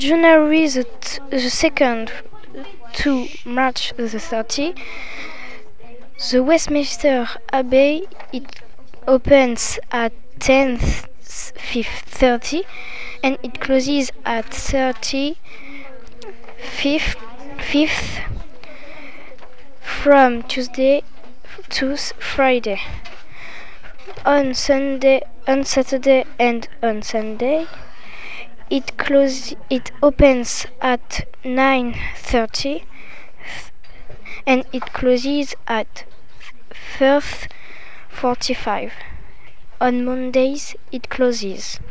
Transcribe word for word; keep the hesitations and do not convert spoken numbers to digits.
January the, t- the second to March the thirtieth, the Westminster Abbey it opens at ten thirty and it closes at thirty fifth from Tuesday to Friday. On Sunday, on Saturday and on Sunday, it closes. It opens at nine thirty and it closes at twelve forty-five. On Mondays, it closes.